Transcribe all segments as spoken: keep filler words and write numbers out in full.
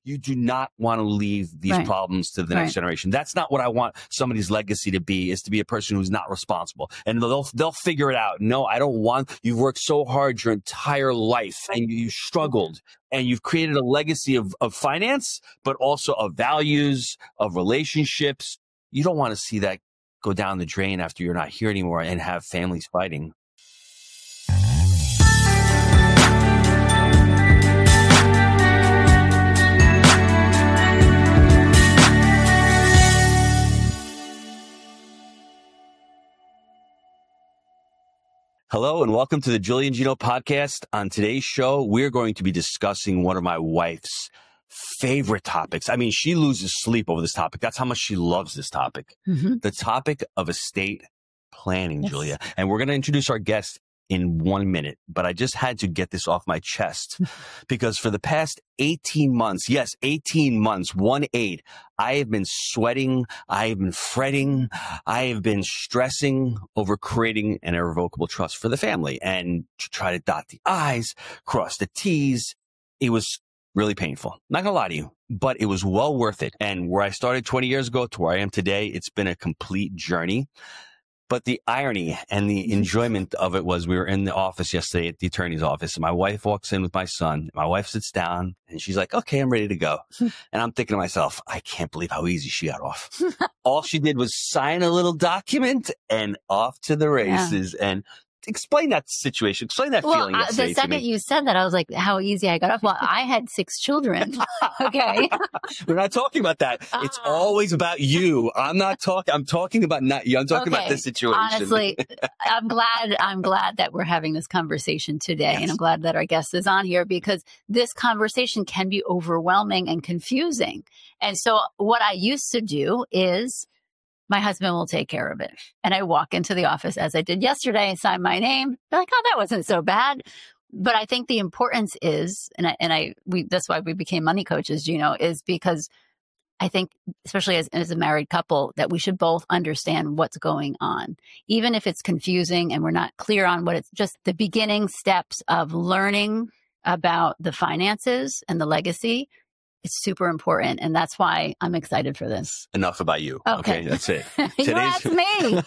You do not want to leave these Right. problems to the next Right. generation. That's not what I want somebody's legacy to be, is to be a person who's not responsible. And they'll they'll figure it out. No, I don't want, you've worked so hard your entire life and you struggled and you've created a legacy of, of finance, but also of values, of relationships. You don't want to see that go down the drain after you're not here anymore and have families fighting. Hello and welcome to the Julie and Gino podcast. On today's show, we're going to be discussing one of my wife's favorite topics. I mean, she loses sleep over this topic. That's how much she loves this topic. Mm-hmm. The topic of estate planning, yes. Julia. And we're going to introduce our guest in one minute, but I just had to get this off my chest because for the past eighteen months, yes, eighteen months, one eight, I have been sweating. I have been fretting. I have been stressing over creating an irrevocable trust for the family and to try to dot the I's, cross the T's. It was really painful. Not gonna lie to you, but it was well worth it. And where I started twenty years ago to where I am today, it's been a complete journey. But the irony and the enjoyment of it was we were in the office yesterday at the attorney's office. And my wife walks in with my son. My wife sits down and she's like, okay, I'm ready to go. And I'm thinking to myself, I can't believe how easy she got off. All she did was sign a little document and off to the races. Yeah. And explain that situation. Explain that well, feeling. Uh, the second you said that, I was like, how easy I got off. Well, I had six children. Okay. We're not talking about that. Uh, it's always about you. I'm not talking, I'm talking about not you. I'm talking okay. about this situation. Honestly, I'm glad, I'm glad that we're having this conversation today. Yes. And I'm glad that our guest is on here because this conversation can be overwhelming and confusing. And so what I used to do is my husband will take care of it. And I walk into the office as I did yesterday, sign my name. They're like, oh, that wasn't so bad. But I think the importance is, and I, and I, we, that's why we became money coaches, Gino, is because I think, especially as, as a married couple, that we should both understand what's going on. Even if it's confusing and we're not clear on what it's, just the beginning steps of learning about the finances and the legacy. It's super important. And that's why I'm excited for this. Enough about you. Okay. okay that's it. You asked me.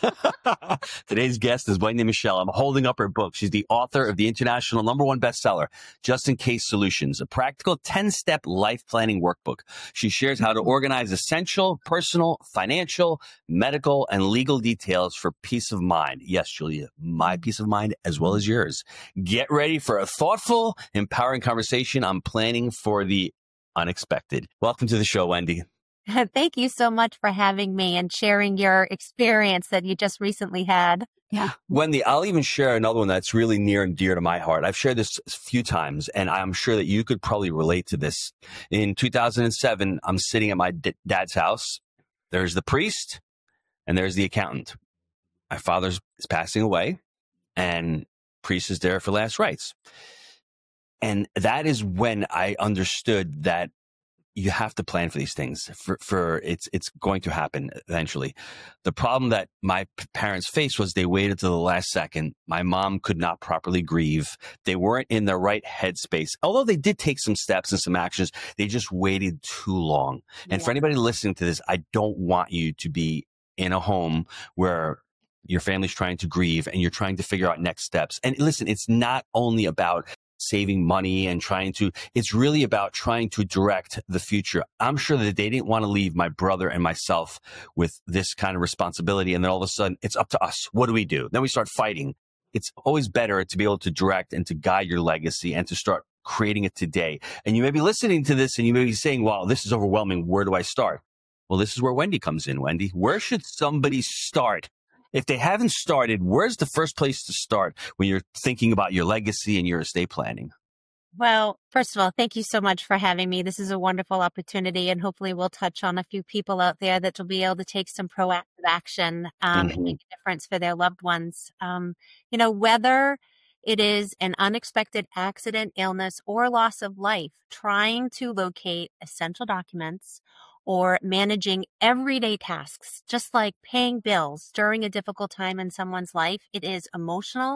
Today's guest is Wendy Michelle. I'm holding up her book. She's the author of the international number one bestseller, Just in Case Solutions, a practical ten-step life planning workbook. She shares how to organize essential, personal, financial, medical, and legal details for peace of mind. Yes, Julia, my peace of mind as well as yours. Get ready for a thoughtful, empowering conversation on planning for the unexpected. Welcome to the show, Wendy. Thank you so much for having me and sharing your experience that you just recently had. Yeah. Wendy, I'll even share another one that's really near and dear to my heart. I've shared this a few times, and I'm sure that you could probably relate to this. In two thousand seven, I'm sitting at my d- dad's house. There's the priest and there's the accountant. My father is passing away, and priest is there for last rites. And that is when I understood that you have to plan for these things for, for it's, it's going to happen eventually. The problem that my parents faced was they waited to the last second. My mom could not properly grieve. They weren't in the right headspace. Although they did take some steps and some actions, they just waited too long. And yeah. For anybody listening to this, I don't want you to be in a home where your family's trying to grieve and you're trying to figure out next steps. And listen, it's not only about saving money and trying to, it's really about trying to direct the future. I'm sure that they didn't want to leave my brother and myself with this kind of responsibility. And then all of a sudden it's up to us. What do we do? Then we start fighting. It's always better to be able to direct and to guide your legacy and to start creating it today. And you may be listening to this and you may be saying, wow, this is overwhelming. Where do I start? Well, this is where Wendy comes in. Wendy, where should somebody start? If they haven't started, where's the first place to start when you're thinking about your legacy and your estate planning? Well, first of all, thank you so much for having me. This is a wonderful opportunity, and hopefully we'll touch on a few people out there that will be able to take some proactive action um, mm-hmm. and make a difference for their loved ones. Um, you know, whether it is an unexpected accident, illness, or loss of life, trying to locate essential documents or managing everyday tasks, just like paying bills during a difficult time in someone's life, it is emotional,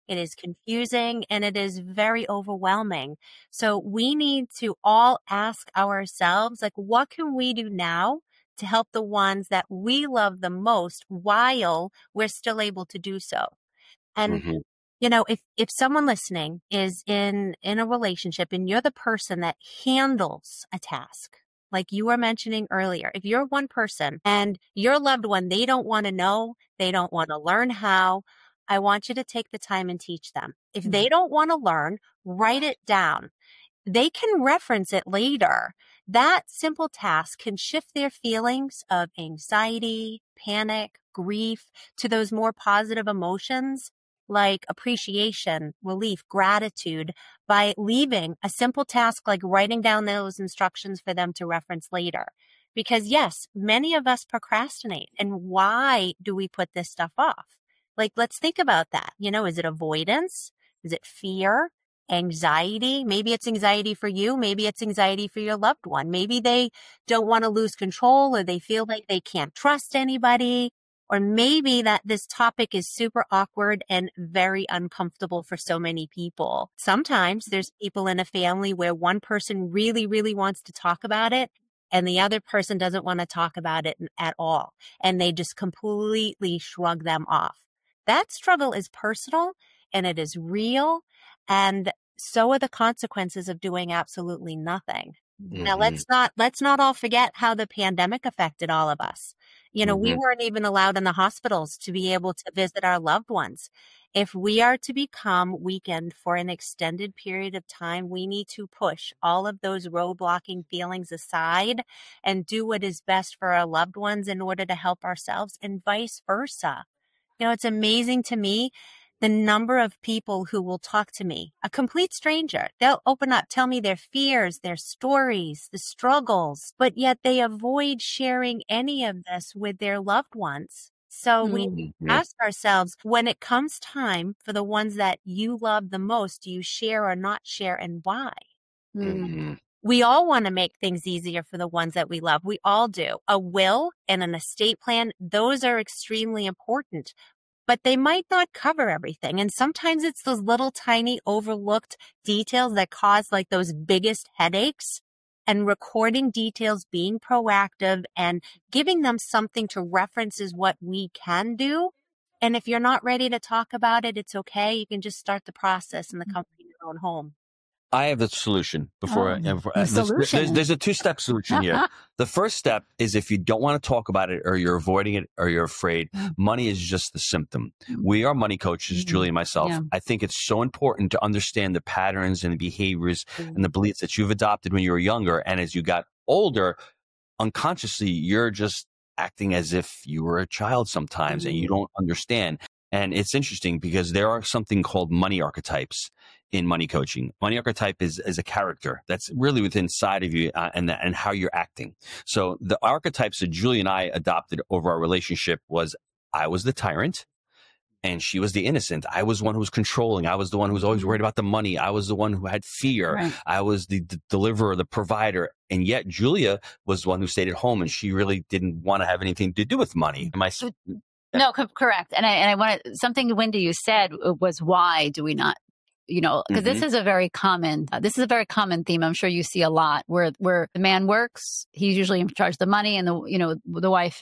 It is confusing and it is very overwhelming. So we need to all ask ourselves, like, what can we do now to help the ones that we love the most while we're still able to do so? And mm-hmm. you know, if, if someone listening is in, in a relationship and you're the person that handles a task, like you were mentioning earlier, if you're one person and your loved one, they don't want to know, they don't want to learn how, I want you to take the time and teach them. If they don't want to learn, write it down. They can reference it later. That simple task can shift their feelings of anxiety, panic, grief to those more positive emotions like appreciation, relief, gratitude, by leaving a simple task like writing down those instructions for them to reference later. Because yes, many of us procrastinate. And why do we put this stuff off? Like, let's think about that. You know, is it avoidance? Is it fear? Anxiety? Maybe it's anxiety for you. Maybe it's anxiety for your loved one. Maybe they don't want to lose control, or they feel like they can't trust anybody. Or maybe that this topic is super awkward and very uncomfortable for so many people. Sometimes there's people in a family where one person really, really wants to talk about it and the other person doesn't want to talk about it at all. And they just completely shrug them off. That struggle is personal and it is real. And so are the consequences of doing absolutely nothing. Mm-hmm. Now, let's not, let's not all forget how the pandemic affected all of us. You know, mm-hmm. we weren't even allowed in the hospitals to be able to visit our loved ones. If we are to become weakened for an extended period of time, we need to push all of those roadblocking feelings aside and do what is best for our loved ones in order to help ourselves, and vice versa. You know, it's amazing to me the number of people who will talk to me, a complete stranger. They'll open up, tell me their fears, their stories, the struggles, but yet they avoid sharing any of this with their loved ones. So we mm-hmm. ask ourselves, when it comes time for the ones that you love the most, do you share or not share, and why? Mm-hmm. We all want to make things easier for the ones that we love. We all do. A will and an estate plan, those are extremely important, but they might not cover everything. And sometimes it's those little tiny overlooked details that cause like those biggest headaches. And recording details, being proactive and giving them something to reference is what we can do. And if you're not ready to talk about it, it's okay. You can just start the process in the comfort of your own home. I have a solution before. Oh, I, before the there's, solution. There's, there's a two-step solution here. The first step is if you don't want to talk about it, or you're avoiding it, or you're afraid, money is just the symptom. We are money coaches, mm-hmm. Julie and myself. Yeah. I think it's so important to understand the patterns and the behaviors mm-hmm. and the beliefs that you've adopted when you were younger. And as you got older, unconsciously, you're just acting as if you were a child sometimes mm-hmm. and you don't understand. And it's interesting because there are something called money archetypes in money coaching. Money archetype is, is a character that's really within inside of you uh, and, and how you're acting. So the archetypes that Julie and I adopted over our relationship was, I was the tyrant and she was the innocent. I was the one who was controlling. I was the one who was always worried about the money. I was the one who had fear. Right. I was the, the deliverer, the provider. And yet Julia was the one who stayed at home, and she really didn't want to have anything to do with money. Am I... No, co- correct. And I, and I want to, something, Wendy, you said was, why do we not, you know, because mm-hmm. this is a very common, uh, this is a very common theme. I'm sure you see a lot where, where the man works, he's usually in charge of the money, and the, you know, the wife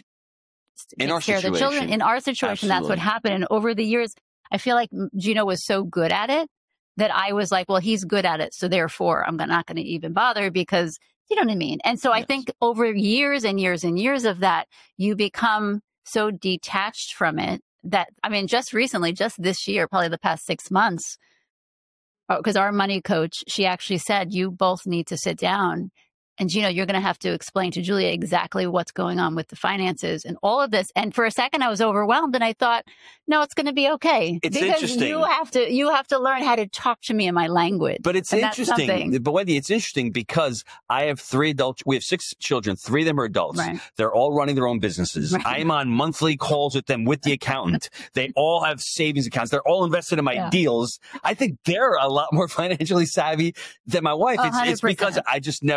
in takes care of the children. In our situation, Absolutely. That's what happened. And over the years, I feel like Gino was so good at it that I was like, well, he's good at it, so therefore I'm not going to even bother, because you know what I mean? And so yes. I think over years and years and years of that, you become so detached from it that, I mean, just recently, just this year, probably the past six months, because our money coach, she actually said, you both need to sit down. And, you know, you're going to have to explain to Julia exactly what's going on with the finances and all of this. And for a second, I was overwhelmed, and I thought, no, it's going to be okay. It's because interesting. You have to, you have to learn how to talk to me in my language. But it's and interesting. But Wendy, it's interesting because I have three adults. We have six children. Three of them are adults. Right. They're all running their own businesses. Right. I'm on monthly calls with them with the accountant. They all have savings accounts. They're all invested in my yeah. deals. I think they're a lot more financially savvy than my wife. It's, it's because I just never,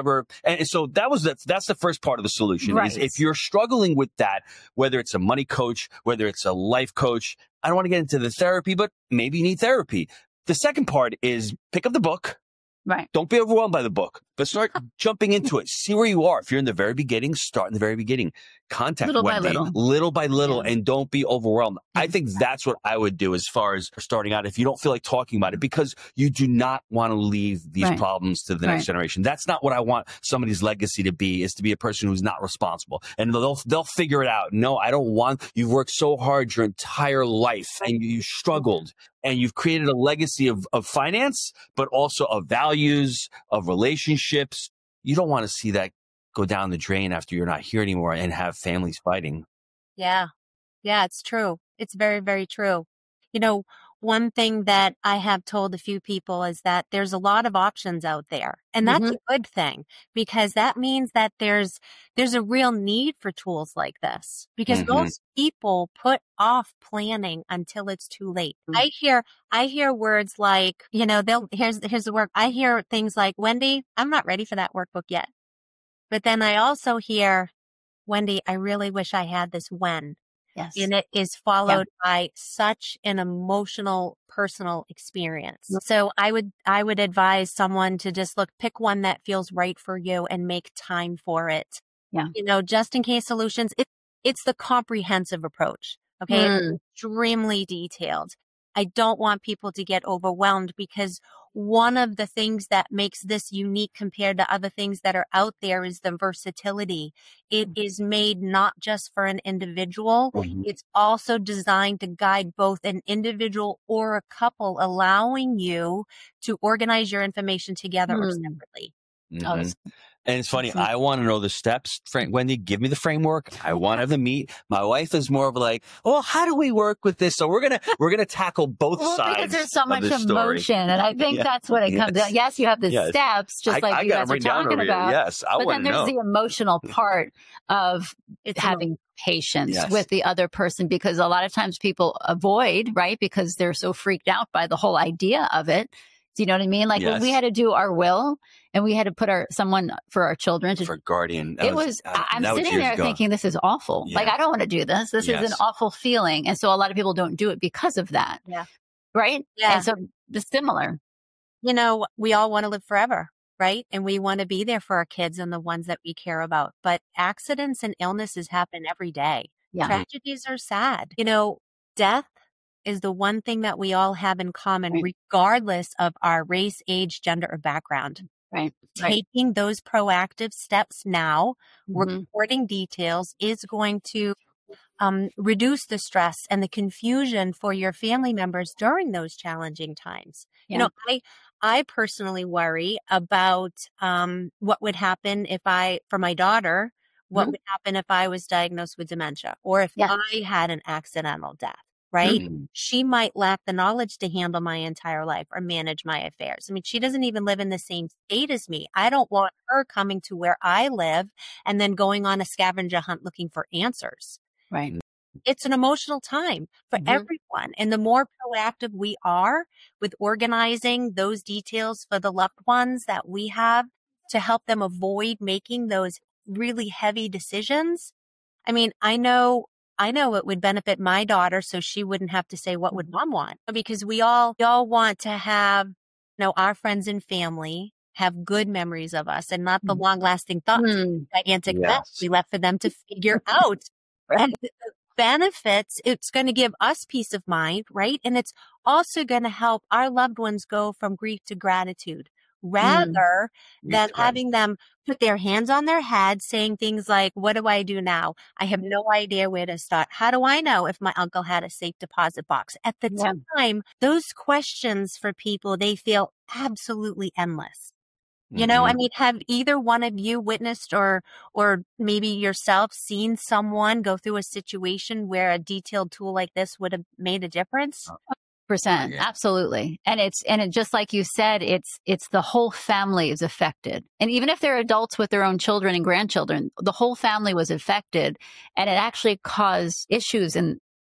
And so that was the, that's the first part of the solution. Right. Is if you're struggling with that, whether it's a money coach, whether it's a life coach, I don't want to get into the therapy, but maybe you need therapy. The second part is pick up the book. Right. Don't be overwhelmed by the book, but start jumping into it. See where you are. If you're in the very beginning, start in the very beginning. Contact little Wendy by little, little by little, yeah. and don't be overwhelmed. Mm-hmm. I think that's what I would do as far as starting out. If you don't feel like talking about it, because you do not want to leave these right. problems to the right. next generation. That's not what I want somebody's legacy to be, is to be a person who's not responsible. And they'll, they'll figure it out. No, I don't want, you've worked so hard your entire life and you struggled. And you've created a legacy of, of finance, but also of values, of relationships. You don't want to see that go down the drain after you're not here anymore and have families fighting. Yeah. Yeah, it's true. It's very, very true. You know, one thing that I have told a few people is that there's a lot of options out there. And that's mm-hmm. a good thing, because that means that there's there's a real need for tools like this, because mm-hmm. most people put off planning until it's too late. Mm-hmm. I hear I hear words like, you know, they'll here's here's the work. I hear things like, Wendy, I'm not ready for that workbook yet. But then I also hear, Wendy, I really wish I had this when. Yes. And it is followed yeah. by such an emotional, personal experience. Mm-hmm. So I would, I would advise someone to just look, pick one that feels right for you and make time for it. Yeah. You know, just in case solutions, it, it's the comprehensive approach. Okay. Mm. It's extremely detailed. I don't want people to get overwhelmed, because one of the things that makes this unique compared to other things that are out there is the versatility. It is made not just for an individual. Mm-hmm. It's also designed to guide both an individual or a couple, allowing you to organize your information together mm. or separately. Mm-hmm. Oh, and it's funny, I want to know the steps. Frank, Wendy, give me the framework. I want to have the meet. My wife is more of like, well, how do we work with this? So we're gonna we're gonna tackle both well, sides. Because there's so much emotion, and I think yeah. that's what it yes. comes down. Yes, you have the yes. steps, just I, like I you got guys are talking about. Yes, I but then there's know. the emotional part of it's having patience yes. with the other person, because a lot of times people avoid, right? Because they're so freaked out by the whole idea of it. Do you know what I mean? Like yes. when we had to do our will and we had to put our someone for our children to, for guardian. That it was, was uh, I'm sitting there ago. thinking, this is awful. Yeah. Like, I don't want to do this. This yes. is an awful feeling. And so a lot of people don't do it because of that. Yeah. Right. Yeah. And so it's similar. You know, we all want to live forever, right? And we want to be there for our kids and the ones that we care about. But accidents and illnesses happen every day. Yeah. Tragedies are sad. You know, death is the one thing that we all have in common, right. regardless of our race, age, gender, or background. Right. Taking right. those proactive steps now, mm-hmm. recording details, is going to um, reduce the stress and the confusion for your family members during those challenging times. Yeah. You know, I I personally worry about um, what would happen if I, for my daughter, what mm-hmm. would happen if I was diagnosed with dementia, or if yeah. I had an accidental death. Right? Mm-hmm. She might lack the knowledge to handle my entire life or manage my affairs. I mean, she doesn't even live in the same state as me. I don't want her coming to where I live and then going on a scavenger hunt looking for answers. Right. It's an emotional time for mm-hmm. everyone. And the more proactive we are with organizing those details for the loved ones that we have to help them avoid making those really heavy decisions. I mean, I know I know it would benefit my daughter, so she wouldn't have to say, what would mom want? Because we all, we all want to have, you know, our friends and family have good memories of us and not the long lasting thoughts, mm. gigantic yes. mess we left for them to figure out. And the benefits, it's going to give us peace of mind, right? And it's also going to help our loved ones go from grief to gratitude, rather mm. than right. having them put their hands on their head saying things like, what do I do now? I have no idea where to start. How do I know if my uncle had a safe deposit box? At the yeah. time, those questions for people, they feel absolutely endless. Mm-hmm. You know, I mean, have either one of you witnessed or, or maybe yourself seen someone go through a situation where a detailed tool like this would have made a difference? Percent. Yeah. Absolutely. And it's, and it, just like you said, it's, it's the whole family is affected. And even if they're adults with their own children and grandchildren, the whole family was affected, and it actually caused issues in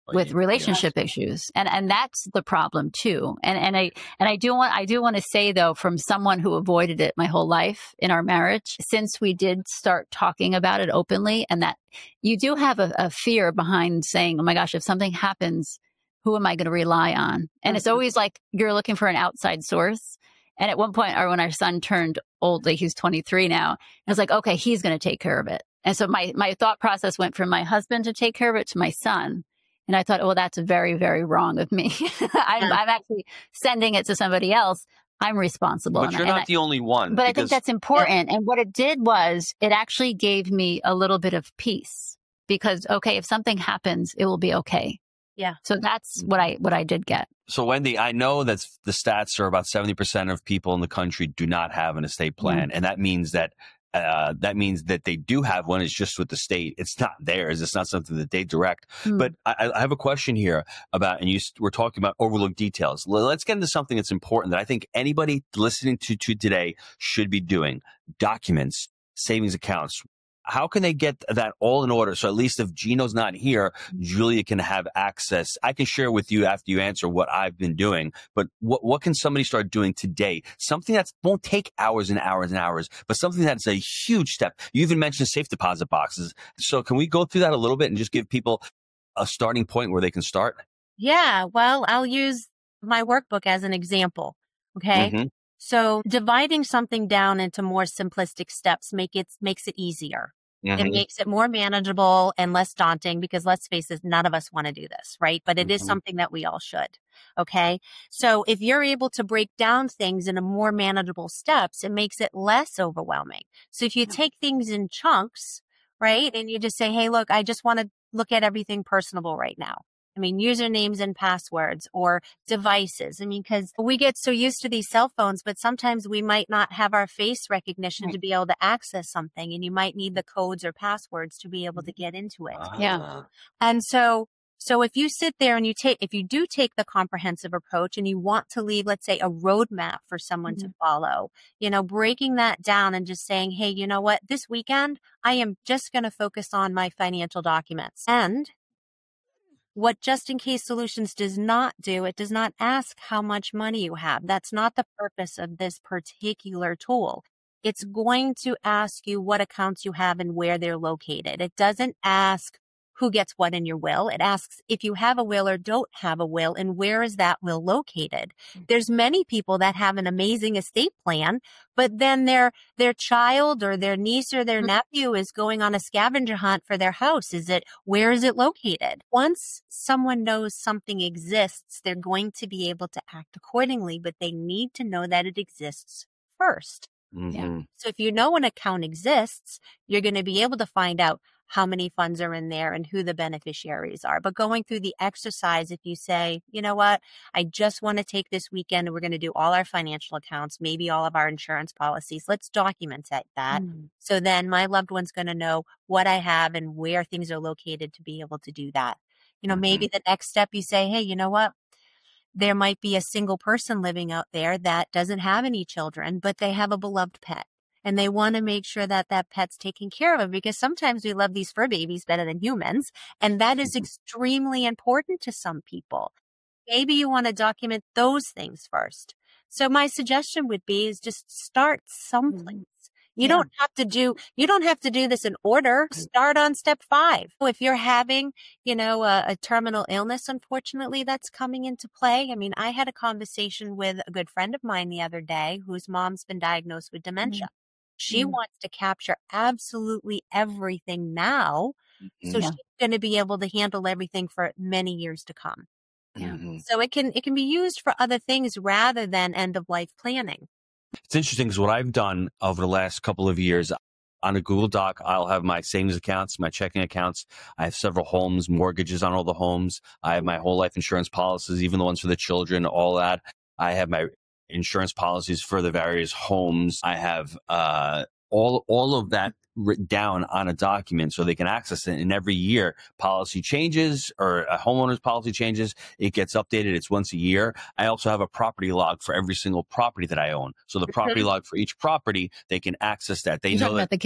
with relationship yes. issues. And and that's the problem too. And and I and I do want I do want to say though, from someone who avoided it my whole life in our marriage, since we did start talking about it openly, and that you do have a, a fear behind saying, oh my gosh, if something happens, who am I going to rely on? And mm-hmm. it's always like you're looking for an outside source. And at one point, or when our son turned old, like he's twenty-three now, I was like, okay, he's going to take care of it. And so my my thought process went from my husband to take care of it to my son. And I thought, oh, well, that's very, very wrong of me. I'm, I'm actually sending it to somebody else. I'm responsible. But you're not I, the only one. But because, I think that's important. Yeah. And what it did was it actually gave me a little bit of peace because, okay, if something happens, it will be okay. Yeah. So that's what I what I did get. So, Wendy, I know that the stats are about seventy percent of people in the country do not have an estate plan. Mm-hmm. And that means that Uh, that means that they do have one. It's just with the state. It's not theirs. It's not something that they direct. Mm. But I, I have a question here about, and you we're talking about overlooked details. Let's get into something that's important that I think anybody listening to, to today should be doing. Documents, savings accounts. How can they get that all in order? So at least if Gino's not here, Julia can have access. I can share with you after you answer what I've been doing, but what, what can somebody start doing today? Something that won't take hours and hours and hours, but something that's a huge step. You even mentioned safe deposit boxes. So can we go through that a little bit and just give people a starting point where they can start? Yeah, well, I'll use my workbook as an example. Okay. Mm-hmm. So dividing something down into more simplistic steps make it, makes it easier. Mm-hmm. It makes it more manageable and less daunting because let's face it, none of us want to do this, right? But it mm-hmm. is something that we all should. Okay. So if you're able to break down things into more manageable steps, it makes it less overwhelming. So if you take things in chunks, right? And you just say, hey, look, I just want to look at everything personable right now. I mean, usernames and passwords or devices. I mean, because we get so used to these cell phones, but sometimes we might not have our face recognition right. to be able to access something. And you might need the codes or passwords to be able to get into it. Uh, yeah. And so, so if you sit there and you take, if you do take the comprehensive approach and you want to leave, let's say, a roadmap for someone mm-hmm. to follow, you know, breaking that down and just saying, hey, you know what, this weekend, I am just going to focus on my financial documents. And what Just In Case Solutions does not do, it does not ask how much money you have. That's not the purpose of this particular tool. It's going to ask you what accounts you have and where they're located. It doesn't ask who gets what in your will. It asks if you have a will or don't have a will and where is that will located. There's many people that have an amazing estate plan, but then their their child or their niece or their nephew is going on a scavenger hunt for their house. Is it, where is it located? Once someone knows something exists, they're going to be able to act accordingly, but they need to know that it exists first. Mm-hmm. Yeah. So if you know an account exists, you're going to be able to find out how many funds are in there and who the beneficiaries are. But going through the exercise, if you say, you know what, I just want to take this weekend and we're going to do all our financial accounts, maybe all of our insurance policies. Let's document that. Mm. So then my loved one's going to know what I have and where things are located to be able to do that. You know, mm-hmm. maybe the next step you say, hey, you know what? There might be a single person living out there that doesn't have any children, but they have a beloved pet. And they want to make sure that that pet's taken care of because sometimes we love these fur babies better than humans. And that is extremely important to some people. Maybe you want to document those things first. So my suggestion would be is just start someplace. You yeah. don't have to do, you don't have to do this in order. Start on step five. If you're having, you know, a, a terminal illness, unfortunately, that's coming into play. I mean, I had a conversation with a good friend of mine the other day whose mom's been diagnosed with dementia. Mm-hmm. She mm. wants to capture absolutely everything now. Mm-hmm. So yeah. she's going to be able to handle everything for many years to come. Mm-hmm. So it can, it can be used for other things rather than end of life planning. It's interesting because what I've done over the last couple of years on a Google Doc, I'll have my savings accounts, my checking accounts. I have several homes, mortgages on all the homes. I have my whole life insurance policies, even the ones for the children, all that. I have my insurance policies for the various homes. I have uh, all all of that written down on a document so they can access it. And every year, policy changes or a homeowner's policy changes. It gets updated. It's once a year. I also have a property log for every single property that I own. So the property log for each property, they can access that. They You're know talking that about the kids.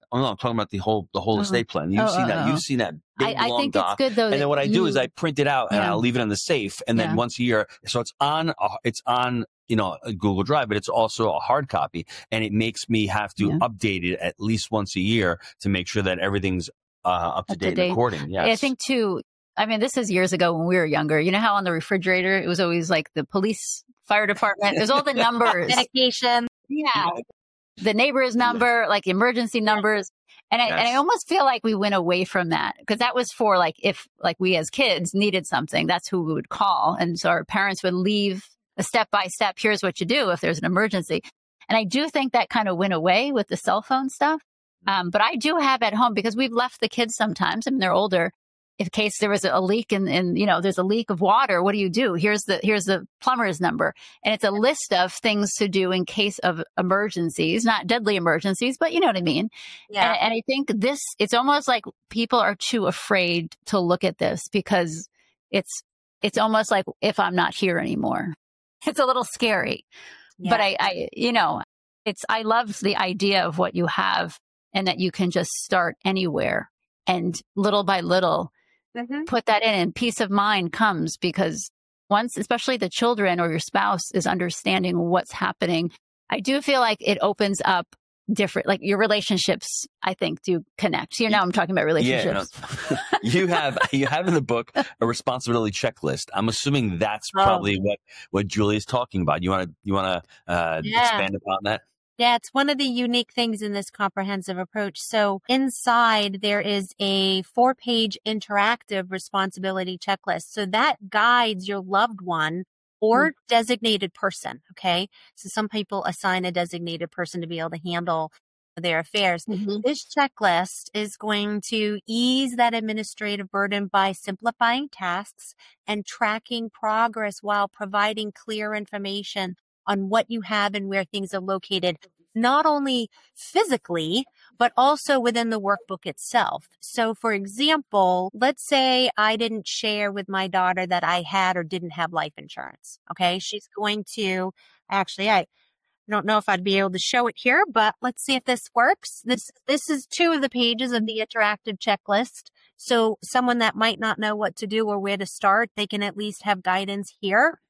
Oh no, I'm talking about the whole the whole Oh. estate plan. You've Oh, seen oh, that. oh. You've seen that big I, I long think doc. it's good though. And that then what I you, do is I print it out and Yeah. I'll leave it in the safe. And then Yeah. once a year, so it's on a- it's on you know a Google Drive, but it's also a hard copy, and it makes me have to Yeah. update it at least once a year to make sure that everything's uh, up to Up to date and date. according. Yes. I think too, I mean, this is years ago when we were younger. You know how on the refrigerator, it was always like the police, fire department. There's all the numbers. Medication. Yeah. The neighbor's number, like emergency numbers. And I, Yes. and I almost feel like we went away from that because that was for like, if like we as kids needed something, that's who we would call. And so our parents would leave a step by step. Here's what you do if there's an emergency. And I do think that kind of went away with the cell phone stuff. Um, but I do have at home because we've left the kids sometimes. I mean, they're older. In case there was a leak in, in, you know, there's a leak of water, what do you do? Here's the, here's the plumber's number. And it's a list of things to do in case of emergencies, not deadly emergencies, but you know what I mean? Yeah. And, and I think this, it's almost like people are too afraid to look at this because it's, it's almost like if I'm not here anymore, it's a little scary. Yeah. But I, I, you know, it's, I love the idea of what you have and that you can just start anywhere and little by little Mhm. put that in, and peace of mind comes because once, especially the children or your spouse is understanding what's happening, I do feel like it opens up different, like your relationships, I think, do connect. You know, I'm talking about relationships. Yeah, no. you have you have in the book a responsibility checklist. I'm assuming that's Oh. probably what what Julie's talking about. You want to you want to uh, Yeah. expand upon that? Yeah, it's one of the unique things in this comprehensive approach. So inside there is a four page interactive responsibility checklist. So that guides your loved one or designated person. Okay. So some people assign a designated person to be able to handle their affairs. Mhm. This checklist is going to ease that administrative burden by simplifying tasks and tracking progress while providing clear information on what you have and where things are located, not only physically, but also within the workbook itself. So for example, let's say I didn't share with my daughter that I had or didn't have life insurance. Okay. She's going to, actually, I don't know if I'd be able to show it here, but let's see if this works. This, this is two of the pages of the interactive checklist. So someone that might not know what to do or where to start, they can at least have guidance here.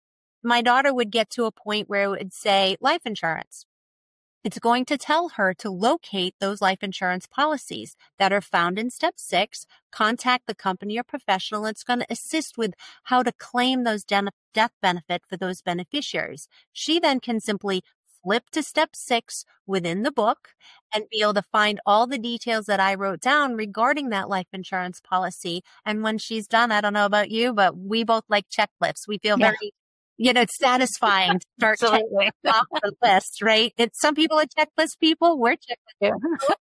My daughter would get to a point where it would say life insurance. It's going to tell her to locate those life insurance policies that are found in step six, contact the company or professional. It's going to assist with how to claim those de- death benefit for those beneficiaries. She then can simply flip to step six within the book and be able to find all the details that I wrote down regarding that life insurance policy. And when she's done, I don't know about you, but we both like checklists. We feel Yeah. very, you know, it's satisfying to start checking Absolutely. off the list, right? It's some people are checklist people. We're checklist Yeah. people.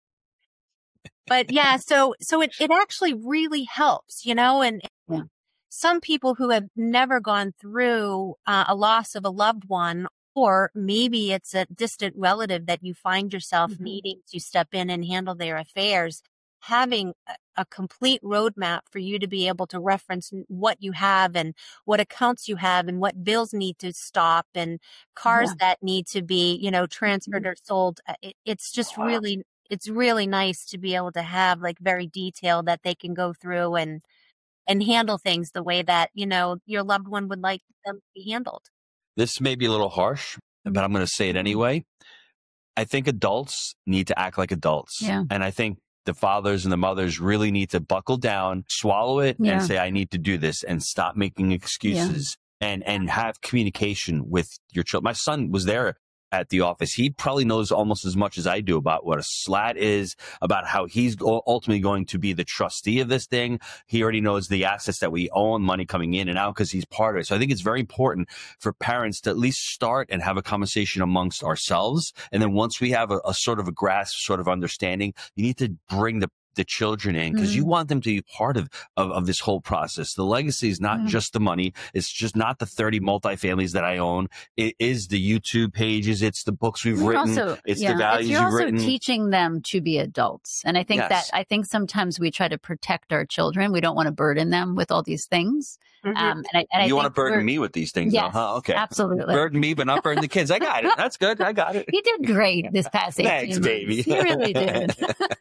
But yeah, so so it, it actually really helps, you know, and Yeah. some people who have never gone through uh, a loss of a loved one, or maybe it's a distant relative that you find yourself Mhm. needing to step in and handle their affairs, having a, a complete roadmap for you to be able to reference what you have and what accounts you have and what bills need to stop and cars Yeah. that need to be, you know, transferred or sold. Uh, It, it's just Wow. really, it's really nice to be able to have like very detailed that they can go through and, and handle things the way that, you know, your loved one would like them to be handled. This may be a little harsh, but I'm going to say it anyway. I think adults need to act like adults. Yeah. And I think the fathers and the mothers really need to buckle down, swallow it, Yeah. and say, I need to do this, and stop making excuses and, and have communication with your children. My son was there at the office. He probably knows almost as much as I do about what a SLAT is, about how he's ultimately going to be the trustee of this thing. He already knows the assets that we own, money coming in and out because he's part of it. So I think it's very important for parents to at least start and have a conversation amongst ourselves. And then once we have a, a sort of a grasp, sort of understanding, you need to bring the the children in because mm. you want them to be part of, of, of this whole process. The legacy is not mm. just the money. It's just not the thirty multifamilies that I own. It is the YouTube pages. It's the books we've you're written. Also, it's yeah, the values you're you've also written. Teaching them to be adults. And I think yes. that, I think sometimes we try to protect our children. We don't want to burden them with all these things. Mm-hmm. Um, and I, and you I want to burden me with these things, yes, though, huh? Okay. Absolutely. Burden me, but not burden the kids. I got it. That's good. I got it. You did great this past eighteen Thanks, months. baby. You really did.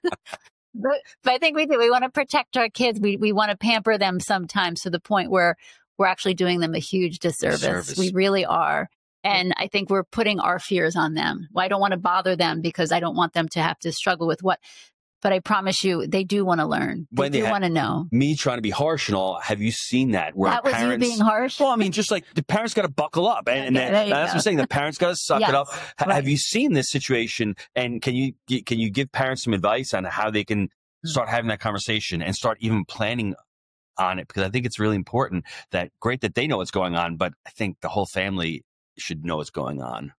but, but I think we do. We want to protect our kids. We we want to pamper them sometimes to the point where we're actually doing them a huge disservice. Service. We really are. And I think we're putting our fears on them. Well, I don't want to bother them because I don't want them to have to struggle with what. But I promise you, they do want to learn. They when they do want to know. Me trying to be harsh and all, have you seen that? Where that was parents, you being harsh? Well, I mean, just like the parents got to buckle up. And, okay, and that, that's go. what I'm saying. The parents got to suck yes, it up. H- right. Have you seen this situation? And can you can you give parents some advice on how they can start having that conversation and start even planning on it? Because I think it's really important that, great that they know what's going on, but I think the whole family should know what's going on.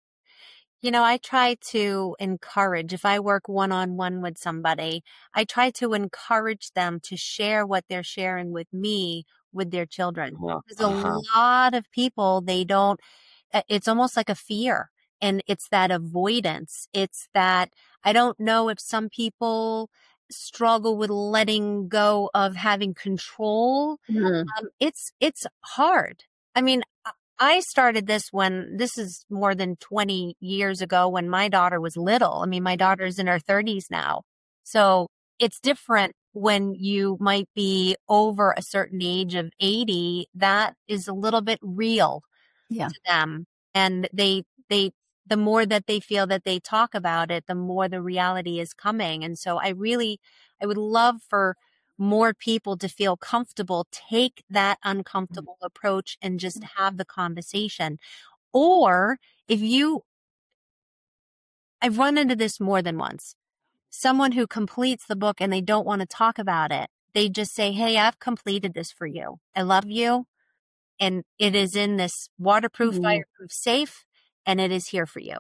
You know, I try to encourage, if I work one-on-one with somebody, I try to encourage them to share what they're sharing with me with their children. Well, There's uh-huh. a lot of people, they don't, it's almost like a fear. And it's that avoidance. It's that, I don't know if some people struggle with letting go of having control. Mm-hmm. Um, it's, it's hard. I mean, I started this when, this is more than twenty years ago when my daughter was little. I mean, my daughter's in her thirties now. So it's different when you might be over a certain age of eighty. That is a little bit real yeah. to them. And they, they, the more that they feel that they talk about it, the more the reality is coming. And so I really, I would love for more people to feel comfortable, take that uncomfortable approach and just have the conversation. Or if you, I've run into this more than once, someone who completes the book and they don't want to talk about it. They just say, hey, I've completed this for you. I love you. And it is in this waterproof, mm-hmm. fireproof safe, and it is here for you.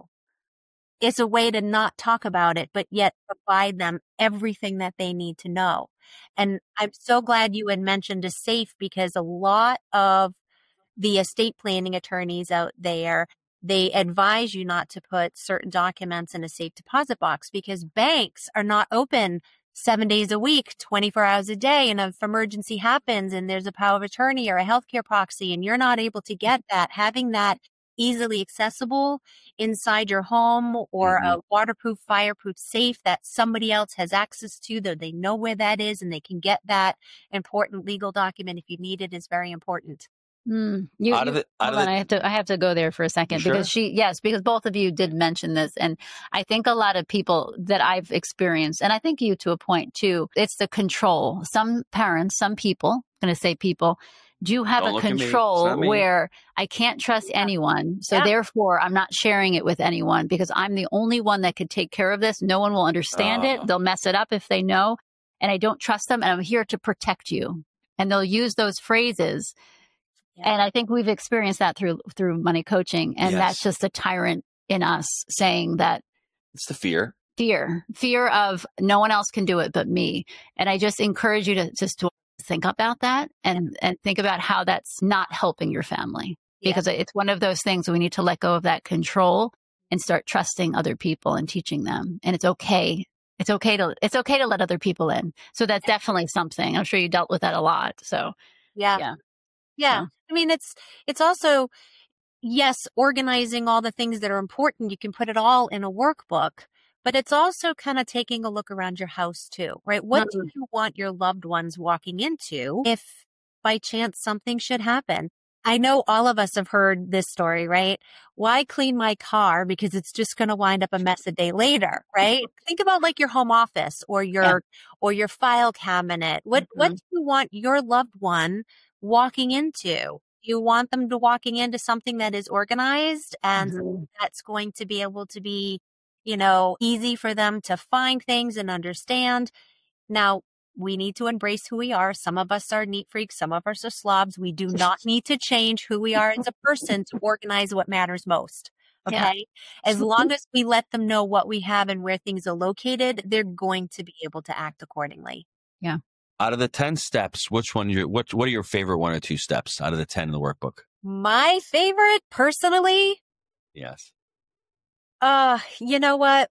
It's a way to not talk about it, but yet provide them everything that they need to know. And I'm so glad you had mentioned a safe, because a lot of the estate planning attorneys out there, they advise you not to put certain documents in a safe deposit box because banks are not open seven days a week, twenty-four hours a day. And if emergency happens and there's a power of attorney or a healthcare proxy and you're not able to get that, having that easily accessible inside your home or mm-hmm. a waterproof, fireproof safe that somebody else has access to, that they know where that is and they can get that important legal document if you need it, is very important. Mm, you, out of you, it, out hold of on, it. I have to, I have to go there for a second Sure? because she, yes, because both of you did mention this. And I think a lot of people that I've experienced, and I think you to a point too, it's the control. Some parents, some people, I'm going to say people, do have Don't a control where I can't trust anyone. So yeah. therefore, I'm not sharing it with anyone because I'm the only one that could take care of this. No one will understand uh. it. They'll mess it up if they know. And I don't trust them. And I'm here to protect you. And they'll use those phrases. Yeah. And I think we've experienced that through through money coaching. And yes. that's just a tyrant in us saying that. It's the fear. Fear. Fear of no one else can do it but me. And I just encourage you to just to think about that and, and think about how that's not helping your family. Yeah. Because it's one of those things we need to let go of that control and start trusting other people and teaching them. And it's okay. It's okay to, it's okay to let other people in. So that's definitely something. I'm sure you dealt with that a lot. So yeah. Yeah. Yeah. I mean, it's, it's also, yes, organizing all the things that are important. You can put it all in a workbook, but it's also kind of taking a look around your house too, right? What mm-hmm. do you want your loved ones walking into if by chance something should happen? I know all of us have heard this story, right? Why clean my car? Because it's just going to wind up a mess a day later, right? Think about like your home office or your, yeah. or your file cabinet. What, mm-hmm. what do you want your loved one walking into? You want them to walking into something that is organized and mm-hmm. that's going to be able to be, you know, easy for them to find things and understand. Now, we need to embrace who we are. Some of us are neat freaks. Some of us are slobs. We do not need to change who we are as a person to organize what matters most. Okay. Yeah. As long as we let them know what we have and where things are located, they're going to be able to act accordingly. Yeah. Out of the ten steps, which one you what what are your favorite one or two steps out of the ten in the workbook? My favorite, personally, Yes. uh, you know what?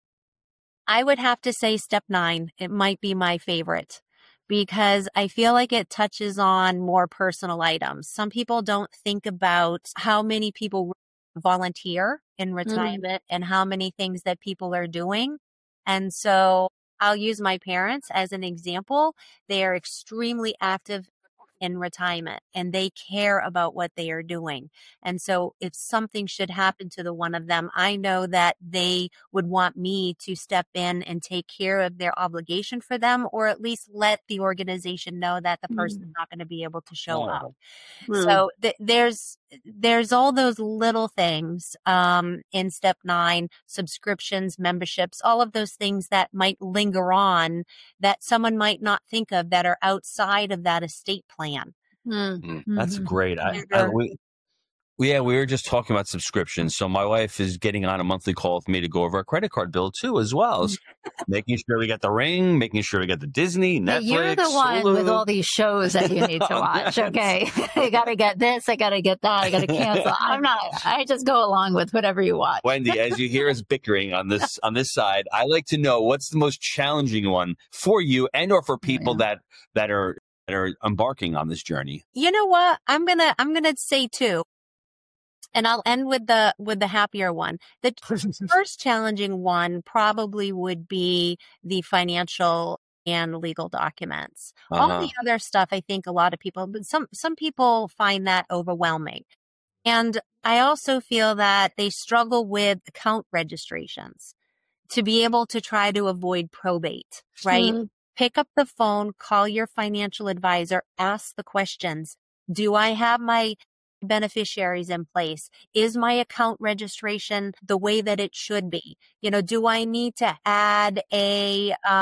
I would have to say step nine. It might be my favorite because I feel like it touches on more personal items. Some people don't think about how many people volunteer in retirement mm. and how many things that people are doing. And so I'll use my parents as an example. They are extremely active in retirement and they care about what they are doing. And so if something should happen to the one of them, I know that they would want me to step in and take care of their obligation for them, or at least let the organization know that the person's mm. not going to be able to show oh. up. Mm. So th- there's there's all those little things um, in step nine, subscriptions, memberships, all of those things that might linger on that someone might not think of that are outside of that estate plan. Mm-hmm. That's great. I, I, we, yeah, we were just talking about subscriptions. So my wife is getting on a monthly call with me to go over our credit card bill too, as well. So making sure we got the Ring, making sure we got the Disney, Netflix. You're the one Hulu. With all these shows that you need to watch. Okay, I got to get this. I got to get that. I got to cancel. I'm not. I just go along with whatever you watch. Wendy, as you hear us bickering on this on this side, I like to know what's the most challenging one for you and or for people oh, yeah. that that are that are embarking on this journey. You know what? I'm gonna I'm gonna say two. And I'll end with the with the happier one. The first challenging one probably would be the financial and legal documents. Uh-huh. All the other stuff, I think a lot of people, but some some people find that overwhelming. And I also feel that they struggle with account registrations to be able to try to avoid probate, right? Mm-hmm. Pick up the phone, call your financial advisor, ask the questions. Do I have my beneficiaries in place? Is my account registration the way that it should be? You know, do I need to add a uh,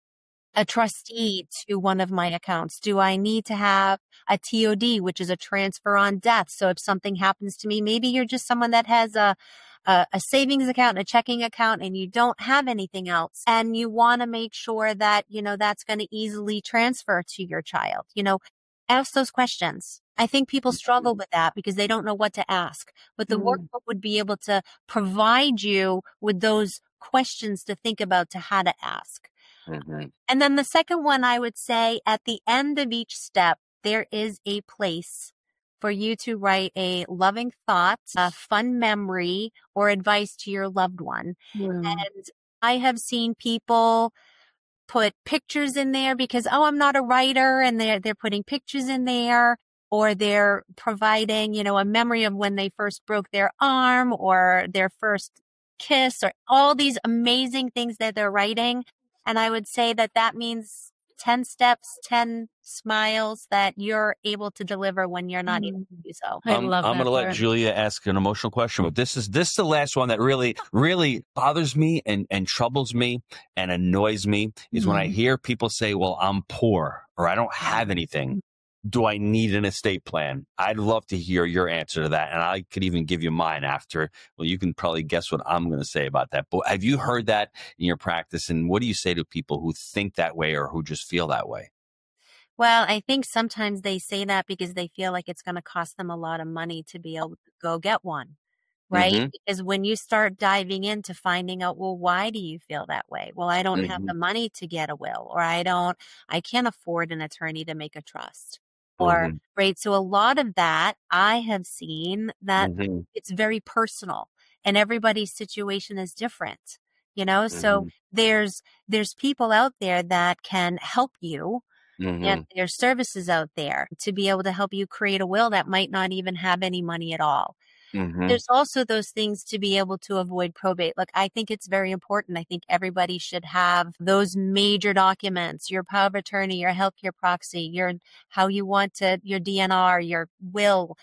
a trustee to one of my accounts? Do I need to have a T O D, which is a transfer on death? So if something happens to me, maybe you're just someone that has a a, a savings account, a checking account, and you don't have anything else, and you want to make sure that, you know, that's going to easily transfer to your child. You know, ask those questions. I think people struggle with that because they don't know what to ask, but the mm. workbook would be able to provide you with those questions to think about to how to ask. Mm-hmm. And then the second one, I would say at the end of each step, there is a place for you to write a loving thought, a fun memory, or advice to your loved one. Mm. And I have seen people put pictures in there because, oh, I'm not a writer, and they're, they're putting pictures in there, or they're providing, you know, a memory of when they first broke their arm or their first kiss, or all these amazing things that they're writing. And I would say that that means ten steps, ten smiles that you're able to deliver when you're not mm. able to do so. I um, love I'm going to let Julia ask an emotional question, but this is this is the last one that really, really bothers me and, and troubles me and annoys me is mm. when I hear people say, well, I'm poor or I don't have anything. Do I need an estate plan? I'd love to hear your answer to that. And I could even give you mine after. Well, you can probably guess what I'm going to say about that. But have you heard that in your practice? And what do you say to people who think that way or who just feel that way? Well, I think sometimes they say that because they feel like it's going to cost them a lot of money to be able to go get one, right? Mm-hmm. Because when you start diving into finding out, well, why do you feel that way? Well, I don't mm-hmm. have the money to get a will, or I don't, I can't afford an attorney to make a trust. Or, mm-hmm. right. So a lot of that I have seen that mm-hmm. it's very personal and everybody's situation is different, you know, mm-hmm. so there's, there's people out there that can help you mm-hmm. and there's services out there to be able to help you create a will that might not even have any money at all. Mm-hmm. There's also those things to be able to avoid probate. Look, I think it's very important. I think everybody should have those major documents, your power of attorney, your healthcare proxy, your, how you want to, your D N R, your will,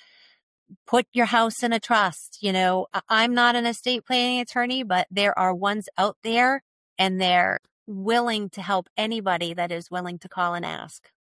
put your house in a trust. You know, I'm not an estate planning attorney, but there are ones out there and they're willing to help anybody that is willing to call and ask.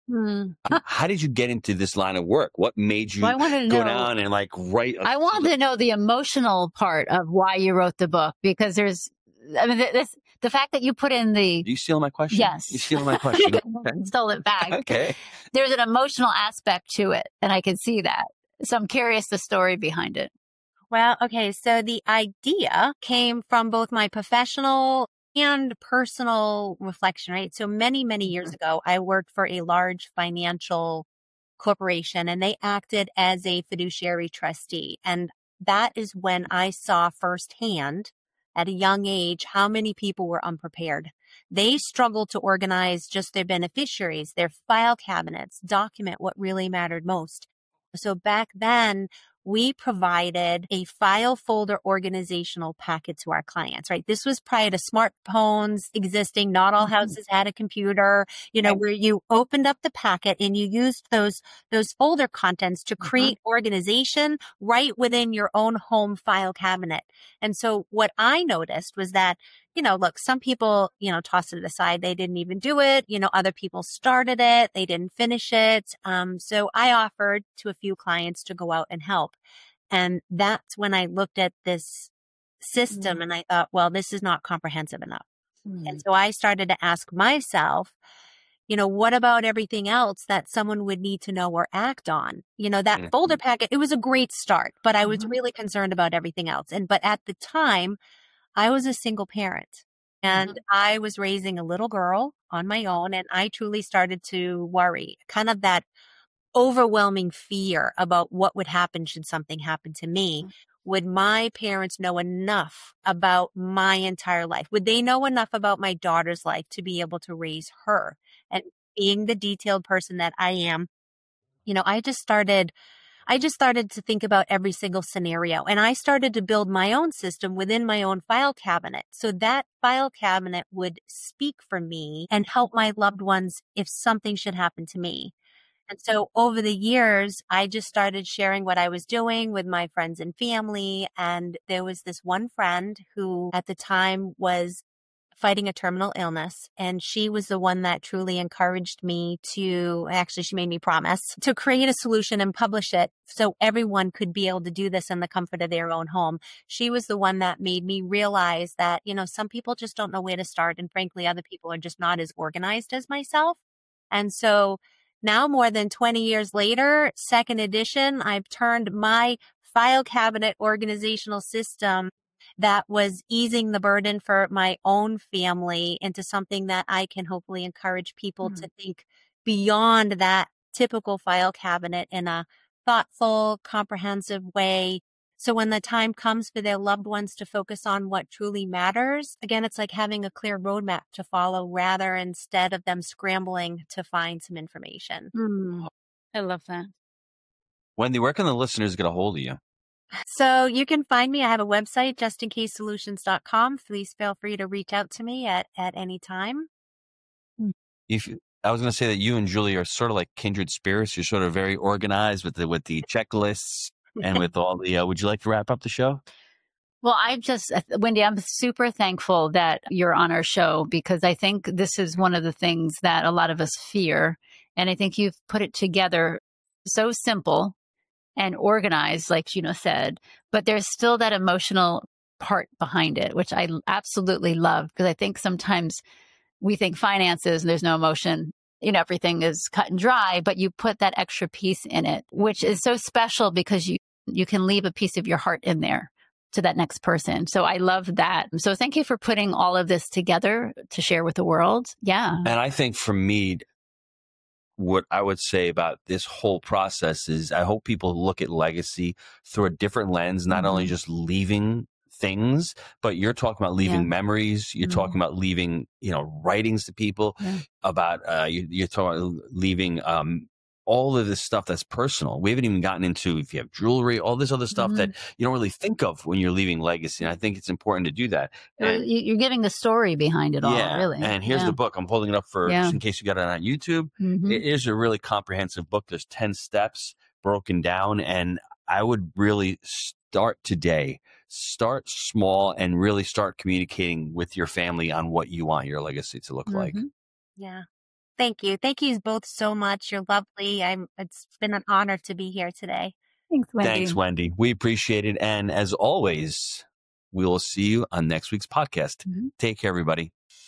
Hmm. Um, how did you get into this line of work? What made you Well, I wanted to go know- down and like write? a- I wanted to know the emotional part of why you wrote the book, because there's, I mean, th- this, the fact that you put in the, You stealing my question? Yes. You stealing my question? Okay. stole it back. Okay. There's an emotional aspect to it, and I can see that. So I'm curious the story behind it. Well, okay. So the idea came from both my professional and personal reflection, right? So many, many years ago, I worked for a large financial corporation and they acted as a fiduciary trustee. And that is when I saw firsthand at a young age how many people were unprepared. They struggled to organize just their beneficiaries, their file cabinets, document what really mattered most. So back then, we provided a file folder organizational packet to our clients, right? This was prior to smartphones existing. Not all houses had a computer, you know, where you opened up the packet and you used those, those folder contents to create mm-hmm. organization right within your own home file cabinet. And so what I noticed was that, you know, look, some people, you know, tossed it aside. They didn't even do it. You know, other people started it. They didn't finish it. Um, so I offered to a few clients to go out and help. And that's when I looked at this system mm. and I thought, well, this is not comprehensive enough. Mm. And so I started to ask myself, you know, what about everything else that someone would need to know or act on? You know, that mm. folder packet, it was a great start, but I was mm-hmm. really concerned about everything else. And, but at the time, I was a single parent and mm-hmm. I was raising a little girl on my own, and I truly started to worry, kind of that overwhelming fear about what would happen should something happen to me. Mm-hmm. Would my parents know enough about my entire life? Would they know enough about my daughter's life to be able to raise her? And being the detailed person that I am, you know, I just started I just started to think about every single scenario, and I started to build my own system within my own file cabinet. So that file cabinet would speak for me and help my loved ones if something should happen to me. And so over the years, I just started sharing what I was doing with my friends and family. And there was this one friend who at the time was fighting a terminal illness. And she was the one that truly encouraged me to, actually, she made me promise to create a solution and publish it so everyone could be able to do this in the comfort of their own home. She was the one that made me realize that, you know, some people just don't know where to start. And frankly, other people are just not as organized as myself. And so now, more than twenty years later, second edition, I've turned my file cabinet organizational system that was easing the burden for my own family into something that I can hopefully encourage people mm-hmm. to think beyond that typical file cabinet in a thoughtful, comprehensive way. So when the time comes for their loved ones to focus on what truly matters, again, it's like having a clear roadmap to follow rather instead of them scrambling to find some information. Mm, I love that. Wendy, where can the listeners get a hold of you? So you can find me. I have a website, just in case solutions dot com. Please feel free to reach out to me at, at any time. If I was going to say that you and Julie are sort of like kindred spirits. You're sort of very organized with the with the checklists and with all the. Uh, would you like to wrap up the show? Well, I just, Wendy, I'm super thankful that you're on our show, because I think this is one of the things that a lot of us fear, and I think you've put it together so simple and organized, like Gina said, but there's still that emotional part behind it, which I absolutely love, because I think sometimes we think finances and there's no emotion, you know, everything is cut and dry, but you put that extra piece in it, which is so special because you, you can leave a piece of your heart in there to that next person. So I love that. So thank you for putting all of this together to share with the world. Yeah. And I think for me, what I would say about this whole process is I hope people look at legacy through a different lens, not mm-hmm. only just leaving things, but you're talking about leaving yeah. memories. You're mm-hmm. talking about leaving, you know, writings to people yeah. about, uh, you, you're talking about leaving, um, all of this stuff that's personal. We haven't even gotten into if you have jewelry, all this other stuff mm-hmm. that you don't really think of when you're leaving legacy. And I think it's important to do that. And, you're giving the story behind it all, yeah, really. And here's yeah. the book. I'm holding it up for yeah. just in case you got it on YouTube. Mm-hmm. It is a really comprehensive book. There's ten steps broken down. And I would really start today. Start small and really start communicating with your family on what you want your legacy to look mm-hmm. like. Yeah. Thank you. Thank you both so much. You're lovely. I'm. It's been an honor to be here today. Thanks, Wendy. Thanks, Wendy. We appreciate it. And as always, we will see you on next week's podcast. Mm-hmm. Take care, everybody.